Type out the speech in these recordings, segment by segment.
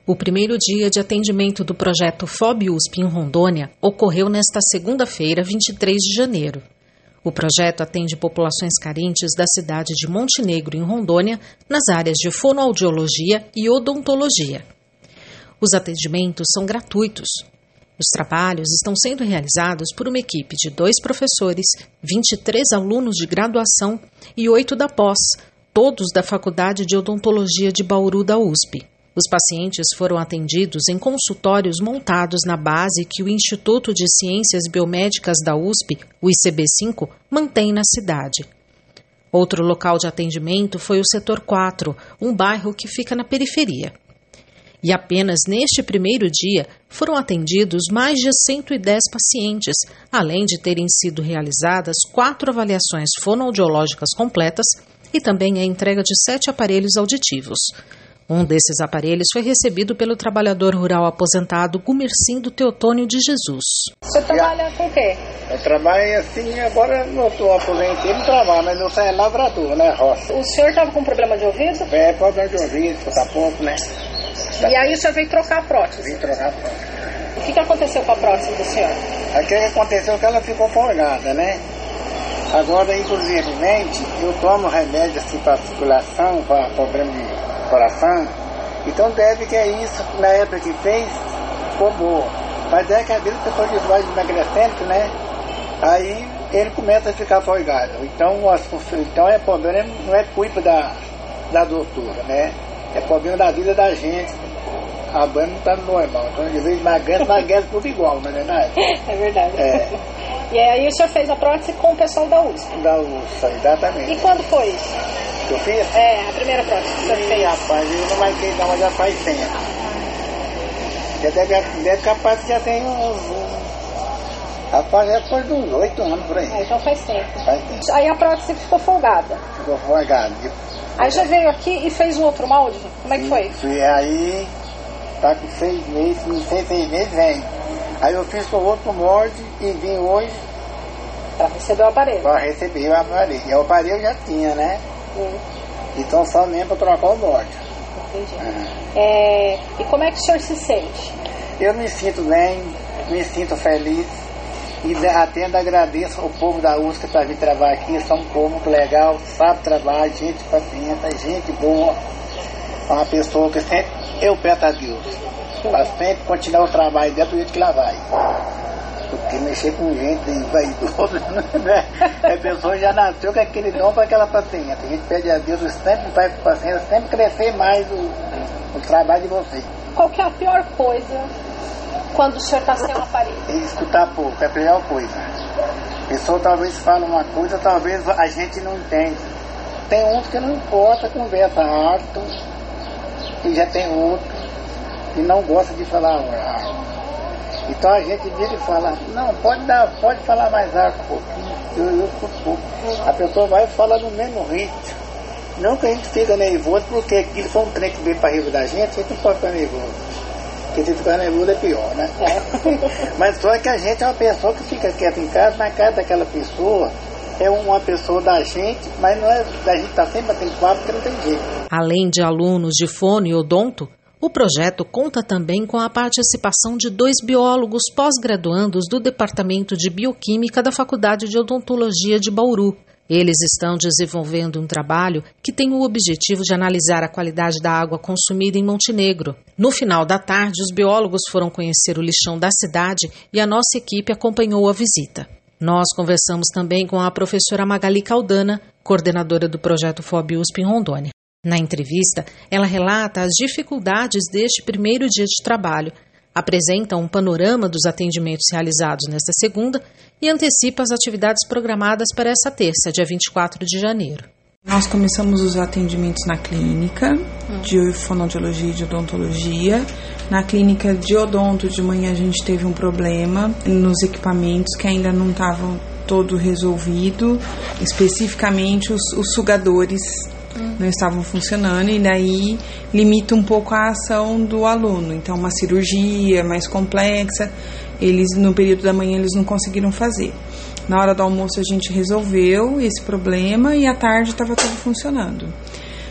O primeiro dia de atendimento do projeto FOB-USP em Rondônia ocorreu nesta segunda-feira, 23 de janeiro. O projeto atende populações carentes da cidade de Montenegro, em Rondônia, nas áreas de fonoaudiologia e odontologia. Os atendimentos são gratuitos. Os trabalhos estão sendo realizados por uma equipe de 2 professores, 23 alunos de graduação e 8 da pós, todos da Faculdade de Odontologia de Bauru da USP. Os pacientes foram atendidos em consultórios montados na base que o Instituto de Ciências Biomédicas da USP, o ICB5, mantém na cidade. Outro local de atendimento foi o Setor 4, um bairro que fica na periferia. E apenas neste primeiro dia foram atendidos mais de 110 pacientes, além de terem sido realizadas 4 avaliações fonoaudiológicas completas e também a entrega de 7 aparelhos auditivos. Um desses aparelhos foi recebido pelo trabalhador rural aposentado Gumercindo Teotônio de Jesus. Você trabalha com o quê? Eu trabalho assim, agora eu estou aposentado, não trabalho, mas eu saio lavrador, né, roça. O senhor estava com problema de ouvido? É, problema de ouvido, escutar pouco, né? E aí o senhor veio trocar a prótese? Vim trocar a prótese. O que aconteceu com a prótese do senhor? O que aconteceu é que ela ficou folgada, né? Agora, inclusivemente, eu tomo remédio assim para circulação, para problema de coração, então deve que é isso, na época que fez, ficou boa. Mas é que a vida depois de vai emagrecendo, né? Aí ele começa a ficar folgado. Então é problema, não é culpa da doutora, né? É problema da vida da gente. A banda não está normal. Então de vez emagrece tudo igual, não é verdade? É verdade. É. E aí o senhor fez a prótese com o pessoal da USP? Da USP, exatamente. E quando foi isso? Que eu fiz? É, a primeira prótese que o senhor fez. Rapaz, eu não marquei não, mas já faz tempo. Já deve capaz que já tem rapaz, já foi de uns 8 anos por aí. Então faz tempo. Faz tempo. Aí a prótese ficou folgada? Ficou folgada. Aí já veio aqui e fez um outro molde? Como é que foi? Fui aí, tá com 6 meses, não sei 6 meses, vem. Aí eu fiz com outro molde e vim hoje. Para receber o aparelho? Para receber o aparelho. E o aparelho já tinha, né? Então só mesmo para trocar o molde. Entendi. E como é que o senhor se sente? Eu me sinto bem, me sinto feliz. E até agradeço ao povo da USP para vir trabalhar aqui. São um povo legal, sabe trabalhar, gente paciente, gente boa. Uma pessoa que sempre eu peço a Deus para sempre continuar o trabalho dentro do jeito que ela vai. Porque mexer com gente vaidoso, né? A pessoa já nasceu com aquele dom para aquela paciente. A gente pede a Deus sempre para o paciente sempre crescer mais o trabalho de vocês. Qual que é a pior coisa quando o senhor está sem um aparelho? Escutar pouco, é a pior coisa. A pessoa talvez fala uma coisa, talvez a gente não entende. Tem uns que não importa, conversa alto, e já tem outro que não gosta de falar alto. Então a gente vira e fala, não, pode falar mais alto um pouquinho, eu escuto pouco. A pessoa vai falar no mesmo ritmo. Não que a gente fica nervoso, porque aquilo foi um trem que veio para riba da gente, a gente não pode ficar nervoso. Porque se ficar nervoso é pior, né? Mas só que a gente é uma pessoa que fica quieta em casa, na casa daquela pessoa é uma pessoa da gente, mas não é da gente estar sempre batendo papo, porque não tem jeito. Além de alunos de fono e odonto, o projeto conta também com a participação de 2 biólogos pós-graduandos do Departamento de Bioquímica da Faculdade de Odontologia de Bauru. Eles estão desenvolvendo um trabalho que tem o objetivo de analisar a qualidade da água consumida em Montenegro. No final da tarde, os biólogos foram conhecer o lixão da cidade e a nossa equipe acompanhou a visita. Nós conversamos também com a professora Magali Caldana, coordenadora do projeto FOB-USP em Rondônia. Na entrevista, ela relata as dificuldades deste primeiro dia de trabalho, apresenta um panorama dos atendimentos realizados nesta segunda e antecipa as atividades programadas para essa terça, dia 24 de janeiro. Nós começamos os atendimentos na clínica de fonoaudiologia e de odontologia. Na clínica de odonto, de manhã, a gente teve um problema nos equipamentos que ainda não estavam todo resolvido. Especificamente, os sugadores não estavam funcionando e daí limita um pouco a ação do aluno. Então, uma cirurgia mais complexa, no período da manhã, eles não conseguiram fazer. Na hora do almoço a gente resolveu esse problema e à tarde estava tudo funcionando.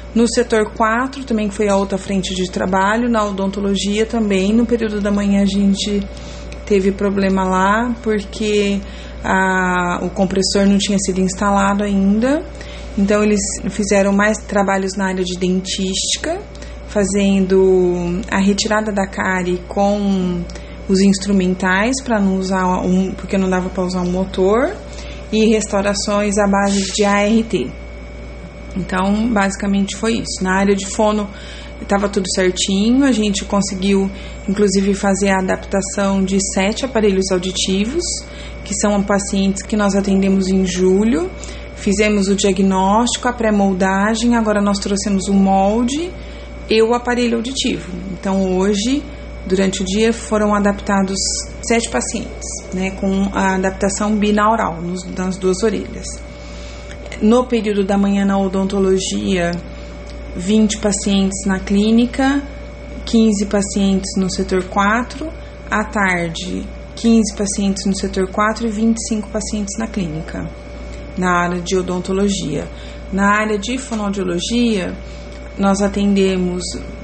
No setor 4, também foi a outra frente de trabalho, na odontologia também, no período da manhã a gente teve problema lá, porque o compressor não tinha sido instalado ainda, então eles fizeram mais trabalhos na área de dentística, fazendo a retirada da cárie com os instrumentais, para não usar porque não dava para usar um motor, e restaurações à base de ART. Então, basicamente foi isso. Na área de fono estava tudo certinho, a gente conseguiu, inclusive, fazer a adaptação de 7 aparelhos auditivos, que são pacientes que nós atendemos em julho. Fizemos o diagnóstico, a pré-moldagem, agora nós trouxemos o molde e o aparelho auditivo. Então, hoje, durante o dia, foram adaptados 7 pacientes, né, com a adaptação binaural nas 2 orelhas. No período da manhã, na odontologia, 20 pacientes na clínica, 15 pacientes no setor 4, à tarde, 15 pacientes no setor 4 e 25 pacientes na clínica, na área de odontologia. Na área de fonoaudiologia, nós atendemos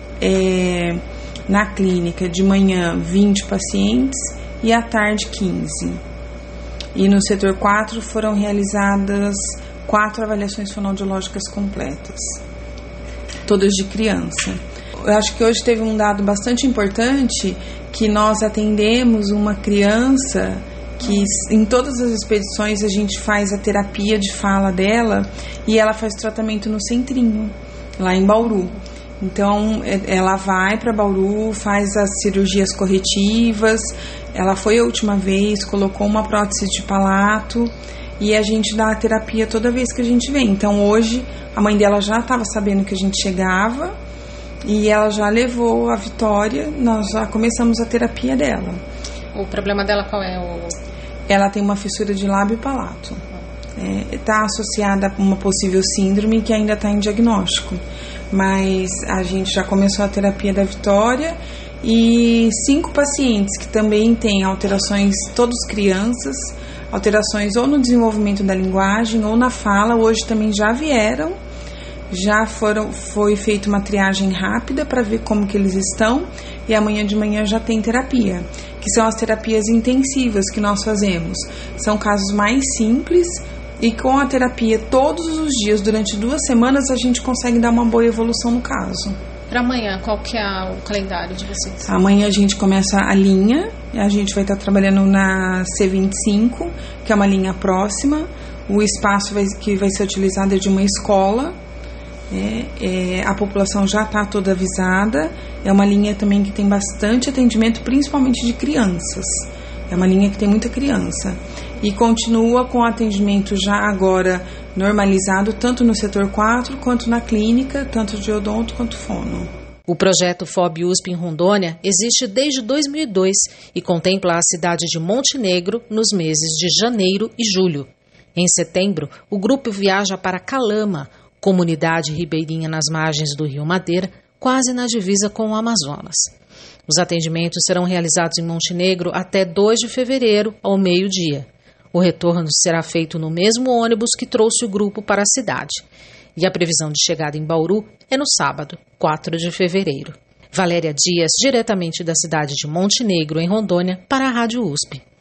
na clínica de manhã 20 pacientes e à tarde 15. E no setor 4 foram realizadas 4 avaliações fonoaudiológicas completas, todas de criança. Eu acho que hoje teve um dado bastante importante, que nós atendemos uma criança que em todas as expedições a gente faz a terapia de fala dela e ela faz tratamento no Centrinho, lá em Bauru. Então, ela vai para Bauru, faz as cirurgias corretivas, ela foi a última vez, colocou uma prótese de palato e a gente dá a terapia toda vez que a gente vem. Então, hoje, a mãe dela já estava sabendo que a gente chegava e ela já levou a Vitória, nós já começamos a terapia dela. O problema dela qual é? Ela tem uma fissura de lábio e palato. Está associada a uma possível síndrome que ainda está em diagnóstico. Mas a gente já começou a terapia da Vitória e 5 pacientes que também têm alterações, todos crianças, alterações ou no desenvolvimento da linguagem ou na fala, hoje também já vieram, foi feita uma triagem rápida para ver como que eles estão e amanhã de manhã já tem terapia, que são as terapias intensivas que nós fazemos. São casos mais simples e com a terapia todos os dias, durante 2 semanas, a gente consegue dar uma boa evolução no caso. Para amanhã, qual que é o calendário de vocês? Amanhã a gente começa a linha, a gente vai estar trabalhando na C25, que é uma linha próxima. O espaço que vai ser utilizado é de uma escola, a população já está toda avisada. É uma linha também que tem bastante atendimento, principalmente de crianças. É uma linha que tem muita criança. E continua com atendimento já agora normalizado, tanto no setor 4 quanto na clínica, tanto de odonto quanto fono. O projeto FOB USP em Rondônia existe desde 2002 e contempla a cidade de Montenegro nos meses de janeiro e julho. Em setembro, o grupo viaja para Calama, comunidade ribeirinha nas margens do Rio Madeira, quase na divisa com o Amazonas. Os atendimentos serão realizados em Montenegro até 2 de fevereiro, ao meio-dia. O retorno será feito no mesmo ônibus que trouxe o grupo para a cidade. E a previsão de chegada em Bauru é no sábado, 4 de fevereiro. Valéria Dias, diretamente da cidade de Montenegro, em Rondônia, para a Rádio USP.